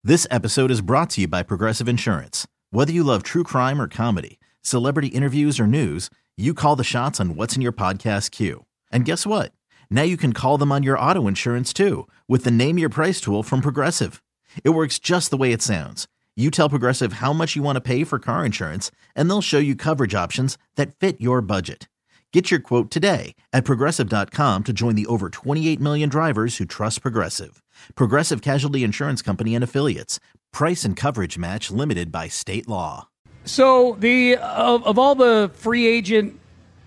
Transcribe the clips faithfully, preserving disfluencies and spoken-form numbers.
This episode is brought to you by Progressive Insurance. Whether you love true crime or comedy, celebrity interviews or news, you call the shots on what's in your podcast queue. And guess what? Now you can call them on your auto insurance too with the Name Your Price tool from Progressive. It works just the way it sounds. You tell Progressive how much you want to pay for car insurance, and they'll show you coverage options that fit your budget. Get your quote today at Progressive dot com to join the over twenty-eight million drivers who trust Progressive. Progressive Casualty Insurance Company and Affiliates. Price and coverage match limited by state law. So the of, of all the free agent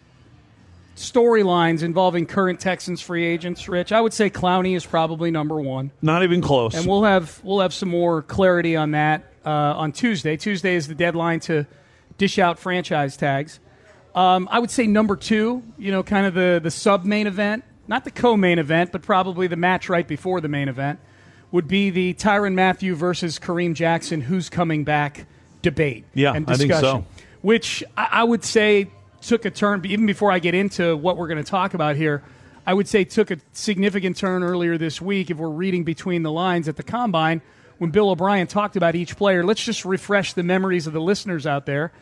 storylines involving current Texans free agents, Rich, I would say Clowney is probably number one. Not even close. And we'll have we'll have some more clarity on that uh, on Tuesday. Tuesday is the deadline to dish out franchise tags. Um, I would say number two, you know, kind of the, the sub-main event, not the co-main event, but probably the match right before the main event, would be the Tyrann Mathieu versus Kareem Jackson, who's coming back debate yeah, and discussion. I think so. Which I, I would say took a turn, even before I get into what we're going to talk about here, I would say took a significant turn earlier this week if we're reading between the lines at the Combine when Bill O'Brien talked about each player. Let's just refresh the memories of the listeners out there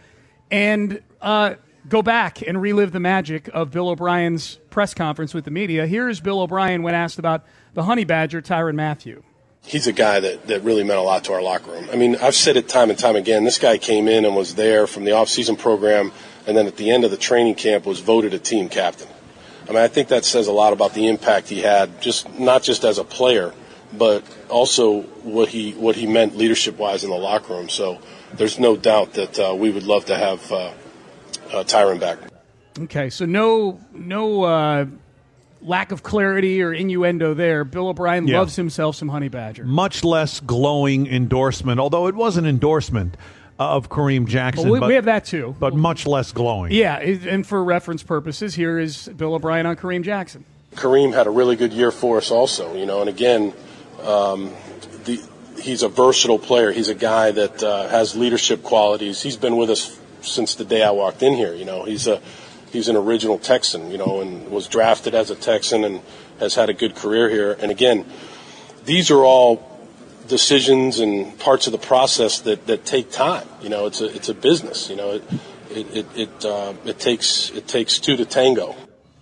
and uh, go back and relive the magic of Bill O'Brien's press conference with the media. Here is Bill O'Brien when asked about the Honey Badger, Tyrann Mathieu. He's a guy that, that really meant a lot to our locker room. I mean, I've said it time and time again. This guy came in and was there from the off-season program, and then at the end of the training camp was voted a team captain. I mean, I think that says a lot about the impact he had, just not just as a player, but also what he what he meant leadership-wise in the locker room. So there's no doubt that uh, we would love to have uh, uh, Tyrann back. Okay, so no no uh, lack of clarity or innuendo there. Bill O'Brien yeah. loves himself some Honey Badger. Much less glowing endorsement, although it was an endorsement of Kareem Jackson. Well, we, but, we have that too. But much less glowing. Yeah, and for reference purposes, here is Bill O'Brien on Kareem Jackson. Kareem had a really good year for us also, you know, and again, um, the, he's a versatile player. He's a guy that uh, has leadership qualities. He's been with us since the day I walked in here, you know. He's a he's an original Texan, you know, and was drafted as a Texan and has had a good career here. And again, these are all decisions and parts of the process that, that take time. You know, it's a it's a business. You know, it it it it, uh, it takes it takes two to tango.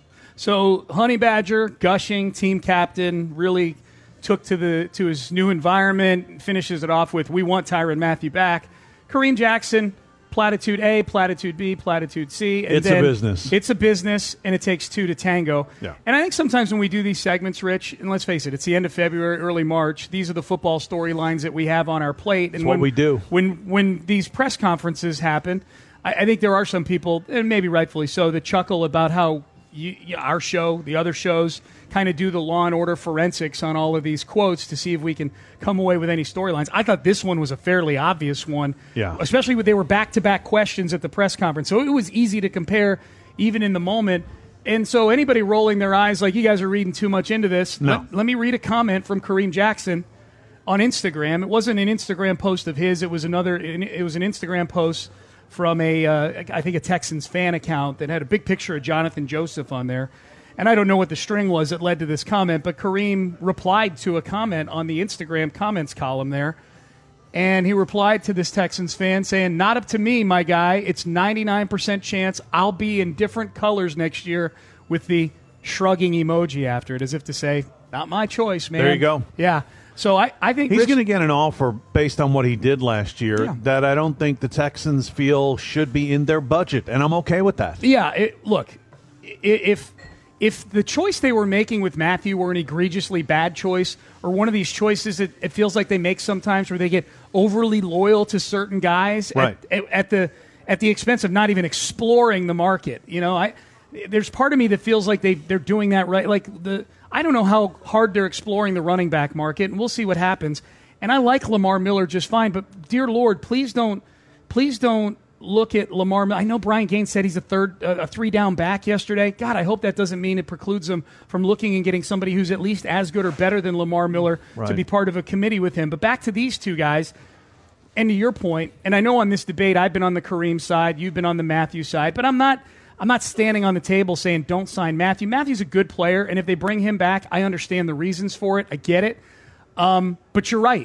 So Honey Badger, gushing, team captain, really took to the to his new environment. Finishes it off with, "We want Tyrann Mathieu back." Kareem Jackson, platitude A, platitude B, platitude C. And it's then a business. It's a business, and it takes two to tango. Yeah. And I think sometimes when we do these segments, Rich, and let's face it, it's the end of February, early March. These are the football storylines that we have on our plate. And it's when, what we do. When, when these press conferences happen, I, I think there are some people, and maybe rightfully so, that chuckle about how you, our show, the other shows, kind of do the Law and Order forensics on all of these quotes to see if we can come away with any storylines. I thought this one was a fairly obvious one, yeah. especially when they were back-to-back questions at the press conference. So it was easy to compare even in the moment. And so anybody rolling their eyes like you guys are reading too much into this, no. let, let me read a comment from Kareem Jackson on Instagram. It wasn't an Instagram post of his. It was another. It was an Instagram post from a, uh, I think, a Texans fan account that had a big picture of Jonathan Joseph on there. And I don't know what the string was that led to this comment, but Kareem replied to a comment on the Instagram comments column there. And he replied to this Texans fan saying, "Not up to me, my guy. It's ninety-nine percent chance I'll be in different colors next year," with the shrugging emoji after it, as if to say, not my choice, man. There you go. Yeah. So I, I think he's Rich- going to get an offer based on what he did last year yeah. that I don't think the Texans feel should be in their budget, and I'm okay with that. Yeah. It, look, if... If the choice they were making with Mathieu were an egregiously bad choice, or one of these choices that it feels like they make sometimes where they get overly loyal to certain guys right. at, at, at the at the expense of not even exploring the market, you know, I there's part of me that feels like they they're doing that right. Like the I don't know how hard they're exploring the running back market, and we'll see what happens. And I like Lamar Miller just fine, but dear Lord, please don't please don't. look at Lamar. I know Brian Gaines said he's a third, uh, a three down back yesterday. God, I hope that doesn't mean it precludes him from looking and getting somebody who's at least as good or better than Lamar Miller right. to be part of a committee with him. But back to these two guys, and to your point, and I know on this debate I've been on the Kareem side, you've been on the Mathieu side, but I'm not. I'm not standing on the table saying don't sign Mathieu. Matthew's a good player, and if they bring him back, I understand the reasons for it. I get it. Um, but you're right.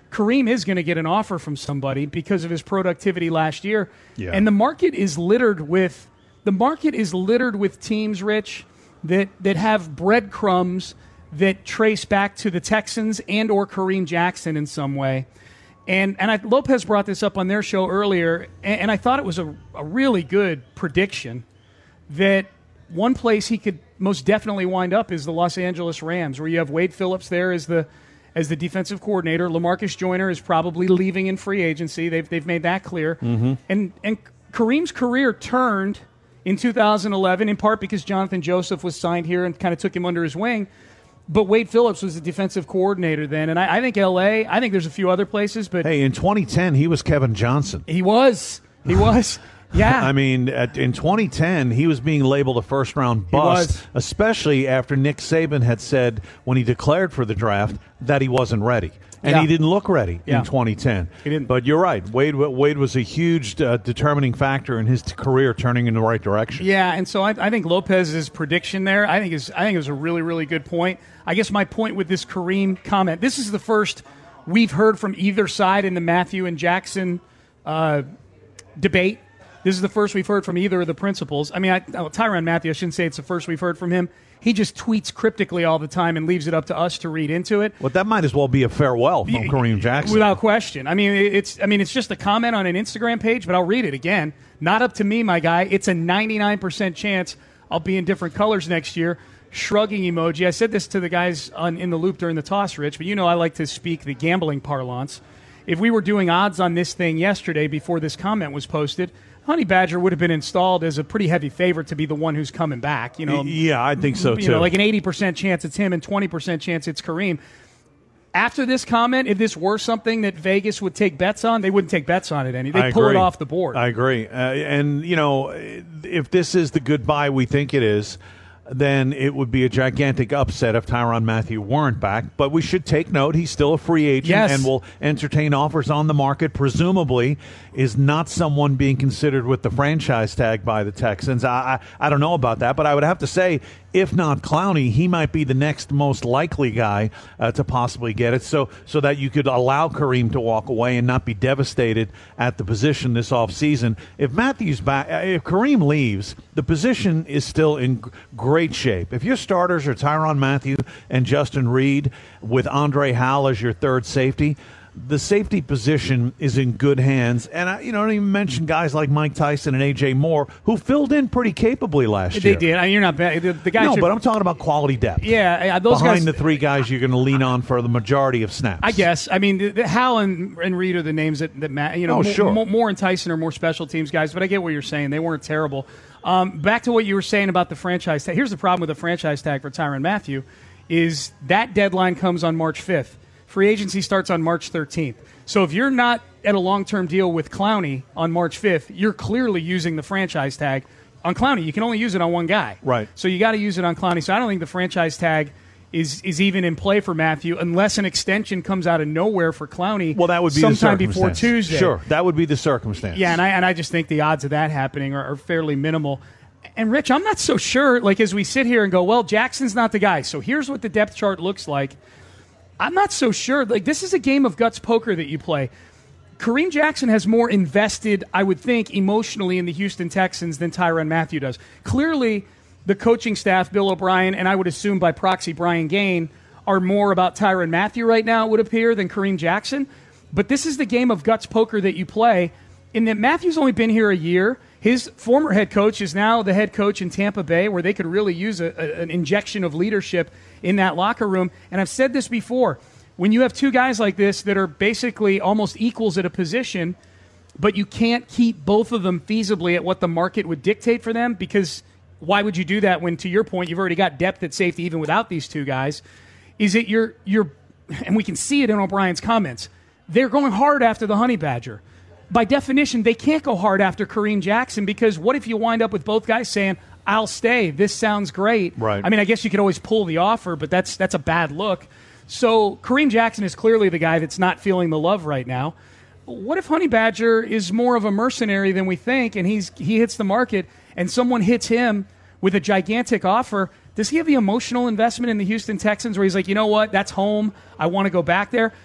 Kareem is going to get an offer from somebody because of his productivity last year. Yeah. And the market is littered with the market is littered with teams, Rich, that that have breadcrumbs that trace back to the Texans and or Kareem Jackson in some way. And and I, Lopez brought this up on their show earlier, and, and I thought it was a, a really good prediction that one place he could most definitely wind up is the Los Angeles Rams, where you have Wade Phillips there as the as the defensive coordinator. LaMarcus Joyner is probably leaving in free agency. They've they've made that clear. Mm-hmm. And and Kareem's career turned in two thousand eleven, in part because Jonathan Joseph was signed here and kind of took him under his wing. But Wade Phillips was the defensive coordinator then, and I, I think L A. I think there's a few other places, but hey, in twenty ten he was Kevin Johnson. He was, he was, yeah. I mean, at, in twenty ten he was being labeled a first round bust, especially after Nick Saban had said when he declared for the draft that he wasn't ready, and yeah. he didn't look ready yeah. in twenty ten. He didn't. But you're right, Wade. Wade was a huge uh, determining factor in his t- career turning in the right direction. Yeah, and so I, I think Lopez's prediction there, I think is I think it was a really really good point. I guess my point with this Kareem comment, this is the first we've heard from either side in the Matthew and Jackson uh, debate. This is the first we've heard from either of the principals. I mean, I, oh, Tyrann Mathieu, I shouldn't say it's the first we've heard from him. He just tweets cryptically all the time and leaves it up to us to read into it. Well, that might as well be a farewell from Kareem Jackson. Without question. I mean, it's I mean, it's just a comment on an Instagram page, but I'll read it again. Not up to me, my guy. It's a ninety-nine percent chance I'll be in different colors next year. Shrugging emoji. I said this to the guys on In the Loop during the toss, Rich, but you know I like to speak the gambling parlance. If we were doing odds on this thing yesterday before this comment was posted, Honey Badger would have been installed as a pretty heavy favorite to be the one who's coming back. You know, yeah, I think so too. You know, like an eighty percent chance it's him and twenty percent chance it's Kareem. After this comment, if this were something that Vegas would take bets on, they wouldn't take bets on it any. They'd pull it off the board. I agree. Uh, and, you know, if this is the goodbye we think it is, then it would be a gigantic upset if Tyrann Mathieu weren't back. But we should take note, he's still a free agent yes. and will entertain offers on the market, presumably is not someone being considered with the franchise tag by the Texans. I, I, I don't know about that, but I would have to say, if not Clowney, he might be the next most likely guy uh, to possibly get it, so so that you could allow Kareem to walk away and not be devastated at the position this offseason. If Matthew's back, if Kareem leaves, the position is still in great shape. If your starters are Tyrann Mathieu and Justin Reed with Andre Howell as your third safety, the safety position is in good hands. And, I, you know, I don't even mention guys like Mike Tyson and A J Moore, who filled in pretty capably last they year. They did. I mean, you're not bad. The, the guys no, should, but I'm talking about quality depth. Yeah, those Behind guys, the three guys you're going to lean on for the majority of snaps. I guess. I mean, the, the Hal and, and Reed are the names that, that matter. You know, oh, more, sure. more, Moore and Tyson are more special teams guys, but I get what you're saying. They weren't terrible. Um, back to what you were saying about the franchise tag. Here's the problem with the franchise tag for Tyrann Mathieu is that deadline comes on March fifth. Free agency starts on March thirteenth. So if you're not at a long-term deal with Clowney on March fifth, you're clearly using the franchise tag on Clowney. You can only use it on one guy. Right. So you got to use it on Clowney. So I don't think the franchise tag is is even in play for Matthew unless an extension comes out of nowhere for Clowney. Well, that would be sometime the before Tuesday. Sure, that would be the circumstance. Yeah, and I and I just think the odds of that happening are, are fairly minimal. And Rich, I'm not so sure. Like as we sit here and go, well, Jackson's not the guy. So here's what the depth chart looks like. I'm not so sure. Like this is a game of guts poker that you play. Kareem Jackson has more invested, I would think, emotionally in the Houston Texans than Tyrann Mathieu does. Clearly, the coaching staff, Bill O'Brien, and I would assume by proxy Brian Gaine, are more about Tyrann Mathieu right now, it would appear, than Kareem Jackson. But this is the game of guts poker that you play, in that Matthew's only been here a year. His former head coach is now the head coach in Tampa Bay, where they could really use a, a, an injection of leadership in that locker room. And I've said this before. When you have two guys like this that are basically almost equals at a position, but you can't keep both of them feasibly at what the market would dictate for them, because why would you do that when, to your point, you've already got depth at safety even without these two guys? Is it you're, you're and we can see it in O'Brien's comments, they're going hard after the Honey Badger. By definition, they can't go hard after Kareem Jackson, because what if you wind up with both guys saying, I'll stay, this sounds great. Right. I mean, I guess you could always pull the offer, but that's that's a bad look. So Kareem Jackson is clearly the guy that's not feeling the love right now. What if Honey Badger is more of a mercenary than we think, and he's he hits the market, and someone hits him with a gigantic offer? Does he have the emotional investment in the Houston Texans where he's like, you know what, that's home, I want to go back there?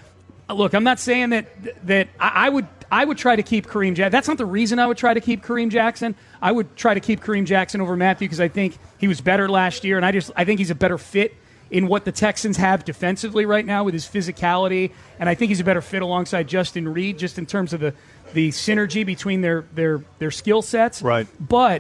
Look, I'm not saying that that I, I would I would try to keep Kareem Jackson. That's not the reason I would try to keep Kareem Jackson. I would try to keep Kareem Jackson over Matthew because I think he was better last year, and I just I think he's a better fit in what the Texans have defensively right now with his physicality, and I think he's a better fit alongside Justin Reed just in terms of the, the synergy between their their their skill sets. Right. But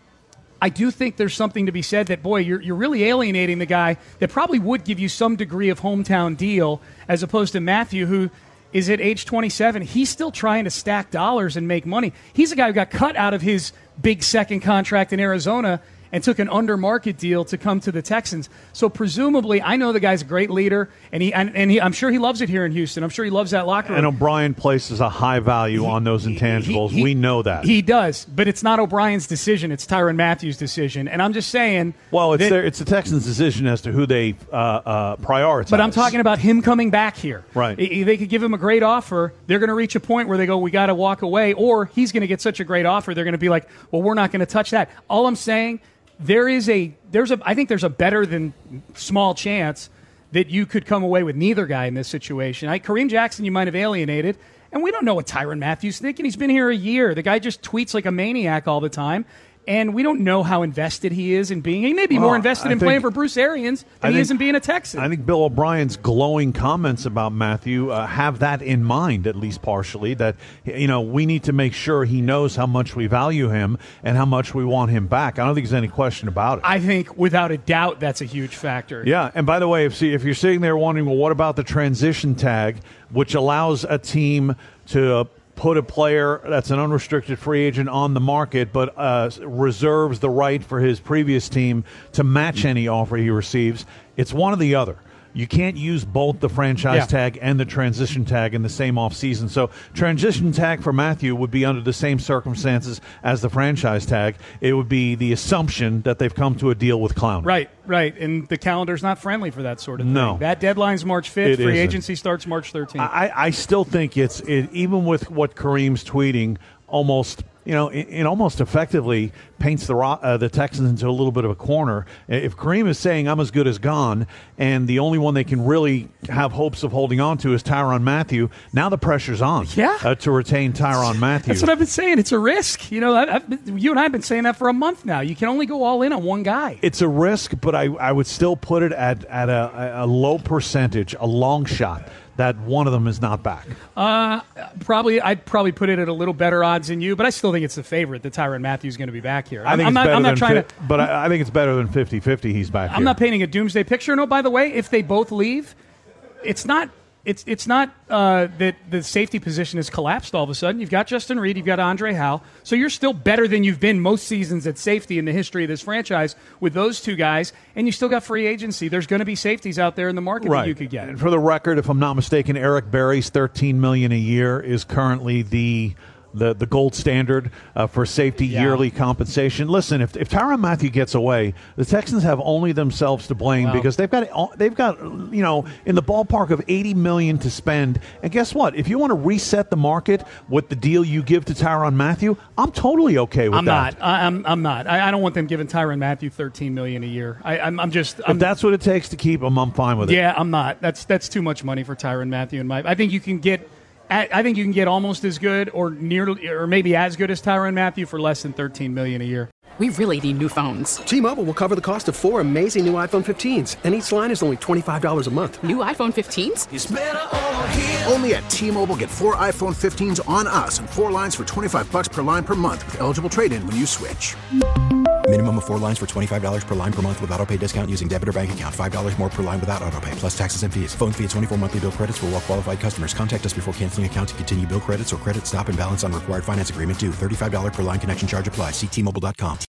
I do think there's something to be said that, boy, you're you're really alienating the guy that probably would give you some degree of hometown deal as opposed to Matthew, who is at age twenty-seven. He's still trying to stack dollars and make money. He's a guy who got cut out of his big second contract in Arizona and took an under-market deal to come to the Texans. So presumably, I know the guy's a great leader, and he and, and he, I'm sure he loves it here in Houston. I'm sure he loves that locker room. And O'Brien places a high value he, on those intangibles. He, he, we know that. He does, but it's not O'Brien's decision. It's Tyrann Mathieu's decision. And I'm just saying... Well, it's that, their, it's the Texans' decision as to who they uh, uh, prioritize. But I'm talking about him coming back here. Right. They could give him a great offer. They're going to reach a point where they go, we got to walk away. Or he's going to get such a great offer, they're going to be like, well, we're not going to touch that. All I'm saying... There is a there's a I think there's a better than small chance that you could come away with neither guy in this situation. I, Kareem Jackson, you might have alienated, and we don't know what Tyrann Mathieu's thinking. He's been here a year. The guy just tweets like a maniac all the time, and we don't know how invested he is in being. He may be well, more invested I in think, playing for Bruce Arians than I he think, is in being a Texan. I think Bill O'Brien's glowing comments about Mathieu uh, have that in mind, at least partially, that, you know, we need to make sure he knows how much we value him and how much we want him back. I don't think there's any question about it. I think, without a doubt, that's a huge factor. Yeah, and by the way, if, see, if you're sitting there wondering, well, what about the transition tag, which allows a team to uh, put a player that's an unrestricted free agent on the market but uh, reserves the right for his previous team to match any offer he receives, it's one or the other. You can't use both the franchise yeah. tag and the transition tag in the same offseason. So transition tag for Mathieu would be under the same circumstances as the franchise tag. It would be the assumption that they've come to a deal with Clowney. Right, right. And the calendar's not friendly for that sort of thing. No. That deadline's March fifth. It Free isn't. agency starts March thirteenth. I, I still think it's, it, even with what Kareem's tweeting, almost... You know, it, it almost effectively paints the uh, the Texans into a little bit of a corner. If Kareem is saying, I'm as good as gone, and the only one they can really have hopes of holding on to is Tyrann Mathieu, now the pressure's on yeah. uh, to retain Tyrann Mathieu. That's what I've been saying. It's a risk. You know, I've, I've been, you and I have been saying that for a month now. You can only go all in on one guy. It's a risk, but I, I would still put it at, at a, a low percentage, a long shot, that one of them is not back. Uh, probably, I'd probably put it at a little better odds than you, but I still think it's the favorite that Tyrann Mathieu's going to be back here. I think I'm it's not, better I'm not than trying fi- to, but I, I think it's better than fifty-fifty he's back I'm here. not painting a doomsday picture. No, by the way, if they both leave, it's not. It's it's not uh, that the safety position has collapsed all of a sudden. You've got Justin Reed, you've got Andre Howell, so you're still better than you've been most seasons at safety in the history of this franchise with those two guys, and you still got free agency. There's going to be safeties out there in the market right. that you could get. And for the record, if I'm not mistaken, Eric Berry's thirteen million dollars a year is currently the the the gold standard uh, for safety yeah. yearly compensation. Listen, if if Tyrann Mathieu gets away, the Texans have only themselves to blame wow. because they've got they've got you know in the ballpark of eighty million dollars to spend. And guess what? If you want to reset the market with the deal you give to Tyrann Mathieu, I'm totally okay with I'm that. not. I, I'm I'm not. I, I don't want them giving Tyrann Mathieu thirteen million dollars a year. I, I'm I'm just. I'm, if that's what it takes to keep him, I'm fine with it. Yeah, I'm not. That's that's too much money for Tyrann Mathieu. In my, I think you can get. I think you can get almost as good or near or maybe as good as Tyrann Mathieu for less than thirteen million dollars a year. We really need new phones. T-Mobile will cover the cost of four amazing new iPhone fifteens, and each line is only twenty-five dollars a month. New iPhone fifteens? It's better over here. Only at T-Mobile, get four iPhone fifteens on us and four lines for twenty-five dollars per line per month with eligible trade-in when you switch. Minimum of four lines for twenty-five dollars per line per month with autopay discount using debit or bank account. five dollars more per line without autopay, plus taxes and fees. Phone fee at twenty-four monthly bill credits for well-qualified customers. Contact us before canceling account to continue bill credits or credit stop and balance on required finance agreement due. thirty-five dollars per line connection charge applies. See T Mobile dot com.